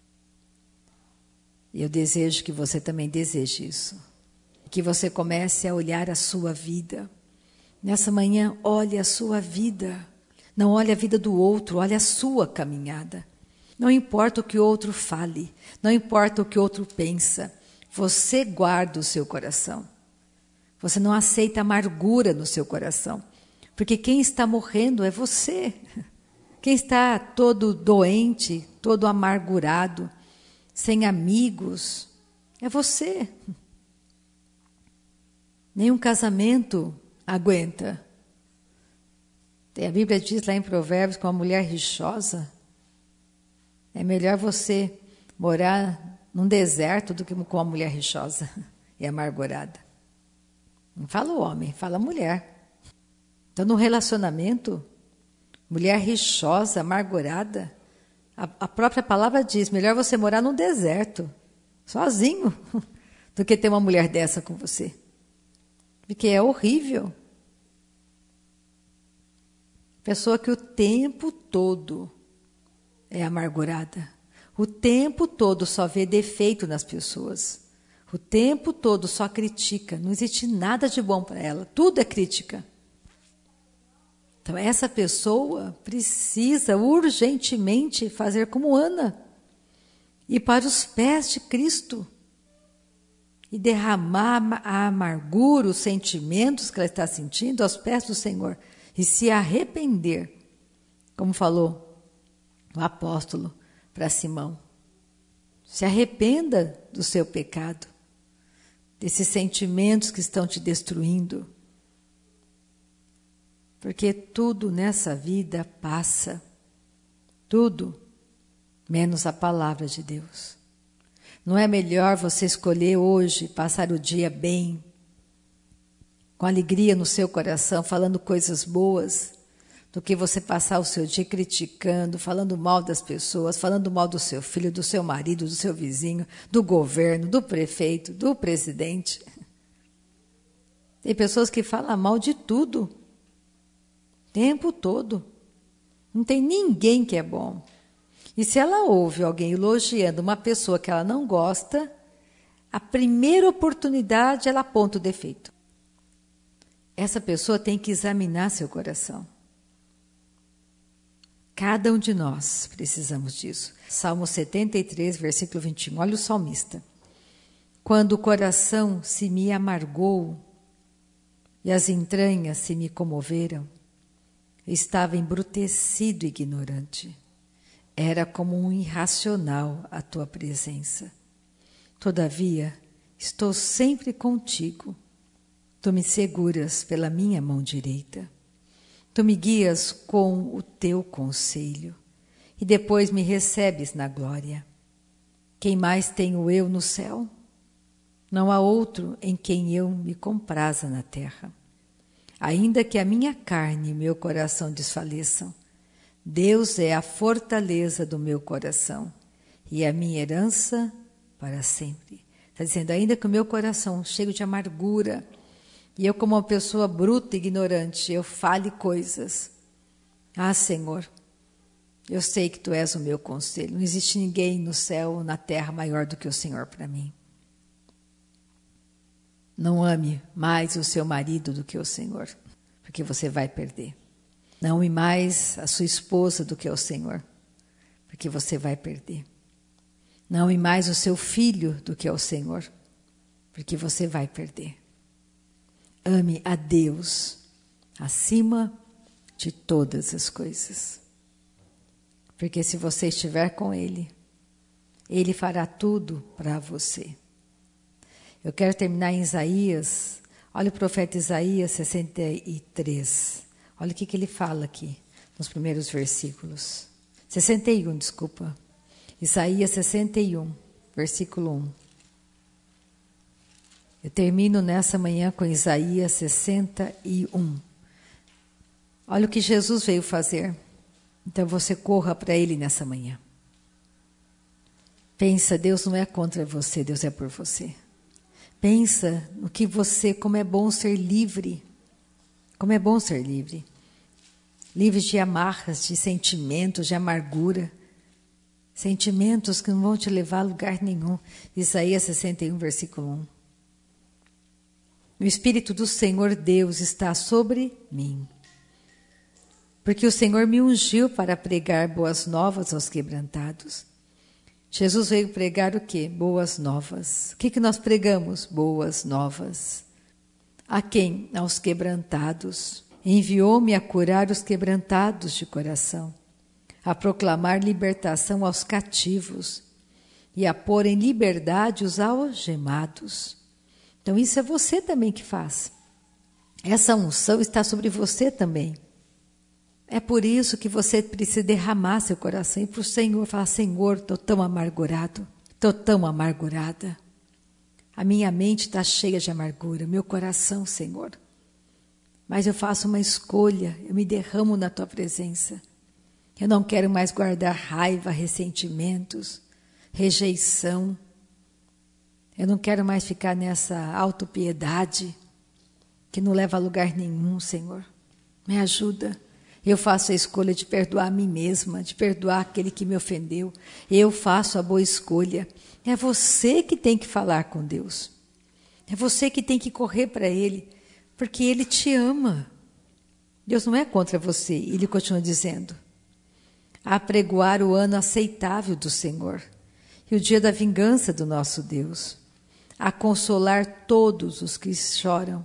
E eu desejo que você também deseje isso. Que você comece a olhar a sua vida. Nessa manhã, olhe a sua vida. Não olhe a vida do outro, olhe a sua caminhada. Não importa o que o outro fale, não importa o que o outro pensa, você guarda o seu coração. Você não aceita amargura no seu coração, porque quem está morrendo é você. Quem está todo doente, todo amargurado, sem amigos, é você. Nenhum casamento aguenta. A Bíblia diz lá em Provérbios que uma mulher rixosa, é melhor você morar num deserto do que com uma mulher rixosa e amargurada. Não fala o homem, fala a mulher. Então, no relacionamento, mulher rixosa, amargurada, a, a própria palavra diz, melhor você morar num deserto, sozinho, do que ter uma mulher dessa com você. Porque é horrível. Pessoa que o tempo todo é amargurada. O tempo todo só vê defeito nas pessoas. O tempo todo só critica. Não existe nada de bom para ela. Tudo é crítica. Então, essa pessoa precisa urgentemente fazer como Ana. Ir para os pés de Cristo. E derramar a amargura, os sentimentos que ela está sentindo aos pés do Senhor. E se arrepender. Como falou o apóstolo para Simão. Se arrependa do seu pecado, desses sentimentos que estão te destruindo. Porque tudo nessa vida passa. Tudo, menos a palavra de Deus. Não é melhor você escolher hoje passar o dia bem, com alegria no seu coração, falando coisas boas, do que você passar o seu dia criticando, falando mal das pessoas, falando mal do seu filho, do seu marido, do seu vizinho, do governo, do prefeito, do presidente. Tem pessoas que falam mal de tudo, o tempo todo. Não tem ninguém que é bom. E se ela ouve alguém elogiando uma pessoa que ela não gosta, a primeira oportunidade ela aponta o defeito. Essa pessoa tem que examinar seu coração. Cada um de nós precisamos disso. Salmo setenta e três, versículo vinte e um. Olha o salmista. Quando o coração se me amargou e as entranhas se me comoveram, estava embrutecido e ignorante. Era como um irracional a tua presença. Todavia, estou sempre contigo. Tu me seguras pela minha mão direita. Tu me guias com o teu conselho e depois me recebes na glória. Quem mais tenho eu no céu? Não há outro em quem eu me compraza na terra. Ainda que a minha carne e meu coração desfaleçam, Deus é a fortaleza do meu coração e a minha herança para sempre. Está dizendo, ainda que o meu coração cheio de amargura, e eu como uma pessoa bruta e ignorante, eu fale coisas. Ah, Senhor, eu sei que Tu és o meu conselho. Não existe ninguém no céu ou na terra maior do que o Senhor para mim. Não ame mais o seu marido do que o Senhor, porque você vai perder. Não ame mais a sua esposa do que o Senhor, porque você vai perder. Não ame mais o seu filho do que o Senhor, porque você vai perder. Ame a Deus acima de todas as coisas. Porque se você estiver com Ele, Ele fará tudo para você. Eu quero terminar em Isaías. Olha o profeta Isaías sessenta e três. Olha o que, que ele fala aqui, nos primeiros versículos. sessenta e um, desculpa. Isaías sessenta e um, versículo um. Eu termino nessa manhã com Isaías sessenta e um. Olha o que Jesus veio fazer. Então você corra para Ele nessa manhã. Pensa, Deus não é contra você, Deus é por você. Pensa no que você, como é bom ser livre. Como é bom ser livre. Livre de amarras, de sentimentos, de amargura. Sentimentos que não vão te levar a lugar nenhum. Isaías sessenta e um, versículo um. O Espírito do Senhor Deus está sobre mim. Porque o Senhor me ungiu para pregar boas novas aos quebrantados. Jesus veio pregar o quê? Boas novas. O que, que nós pregamos? Boas novas. A quem? Aos quebrantados. Enviou-me a curar os quebrantados de coração, a proclamar libertação aos cativos e a pôr em liberdade os algemados. Então isso é você também que faz. Essa unção está sobre você também. É por isso que você precisa derramar seu coração e para o Senhor falar: Senhor, estou tão amargurado, estou tão amargurada. A minha mente está cheia de amargura, meu coração, Senhor. Mas eu faço uma escolha, eu me derramo na Tua presença. Eu não quero mais guardar raiva, ressentimentos, rejeição. Eu não quero mais ficar nessa autopiedade que não leva a lugar nenhum, Senhor. Me ajuda. Eu faço a escolha de perdoar a mim mesma, de perdoar aquele que me ofendeu. Eu faço a boa escolha. É você que tem que falar com Deus. É você que tem que correr para Ele, porque Ele te ama. Deus não é contra você. Ele continua dizendo: a apregoar o ano aceitável do Senhor e o dia da vingança do nosso Deus, a consolar todos os que choram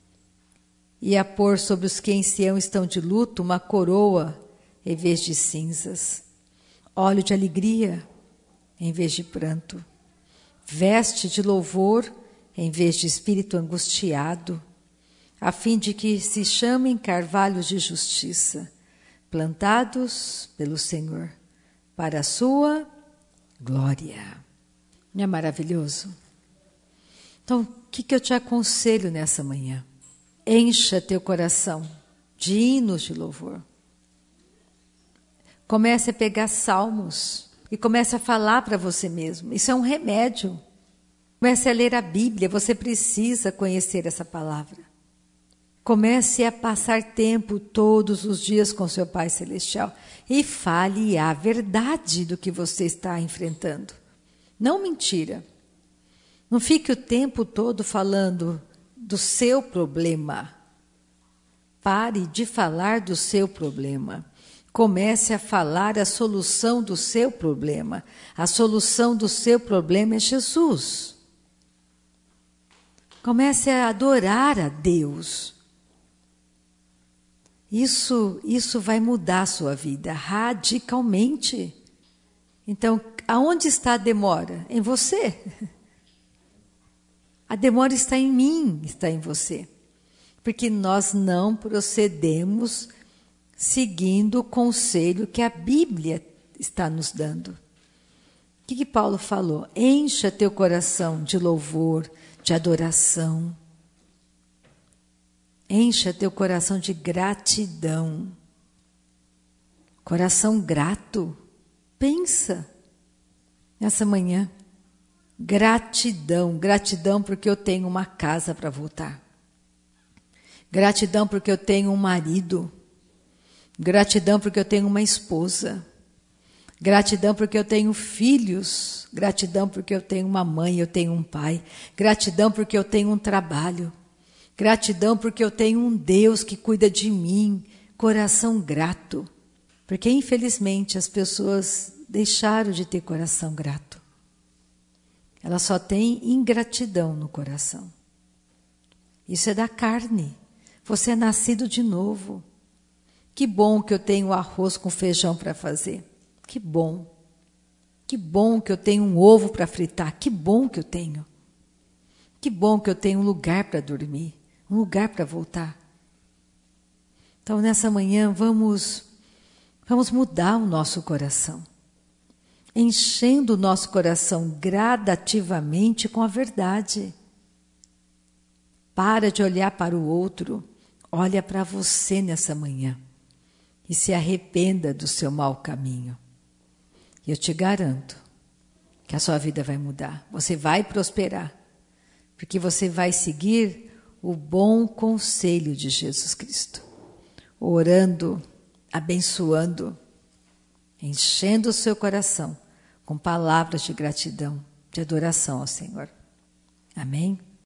e a pôr sobre os que em Sião estão de luto uma coroa em vez de cinzas, óleo de alegria em vez de pranto, veste de louvor em vez de espírito angustiado, a fim de que se chamem carvalhos de justiça, plantados pelo Senhor, para a sua glória. Não é maravilhoso? Então, o que, que eu te aconselho nessa manhã? Encha teu coração de hinos de louvor. Comece a pegar salmos e comece a falar para você mesmo. Isso é um remédio. Comece a ler a Bíblia, você precisa conhecer essa palavra. Comece a passar tempo todos os dias com seu Pai Celestial e fale a verdade do que você está enfrentando. Não mentira. Não fique o tempo todo falando do seu problema. Pare de falar do seu problema. Comece a falar a solução do seu problema. A solução do seu problema é Jesus. Comece a adorar a Deus. Isso, isso vai mudar a sua vida radicalmente. Então, aonde está a demora? Em você. A demora está em mim, está em você. Porque nós não procedemos seguindo o conselho que a Bíblia está nos dando. O que, que Paulo falou? Encha teu coração de louvor, de adoração. Encha teu coração de gratidão. Coração grato. Pensa nessa manhã. Gratidão. Gratidão porque eu tenho uma casa para voltar. Gratidão porque eu tenho um marido. Gratidão porque eu tenho uma esposa. Gratidão porque eu tenho filhos. Gratidão porque eu tenho uma mãe, eu tenho um pai. Gratidão porque eu tenho um trabalho. Gratidão porque eu tenho um Deus que cuida de mim. Coração grato. Porque, infelizmente, as pessoas deixaram de ter coração grato. Elas só têm ingratidão no coração. Isso é da carne. Você é nascido de novo. Que bom que eu tenho arroz com feijão para fazer. Que bom. Que bom que eu tenho um ovo para fritar. Que bom que eu tenho. Que bom que eu tenho um lugar para dormir. Um lugar para voltar. Então, nessa manhã, vamos, vamos mudar o nosso coração. Enchendo o nosso coração gradativamente com a verdade. Para de olhar para o outro. Olha para você nessa manhã. E se arrependa do seu mau caminho. E eu te garanto que a sua vida vai mudar. Você vai prosperar. Porque você vai seguir o bom conselho de Jesus Cristo. Orando, abençoando, enchendo o seu coração com palavras de gratidão, de adoração ao Senhor. Amém?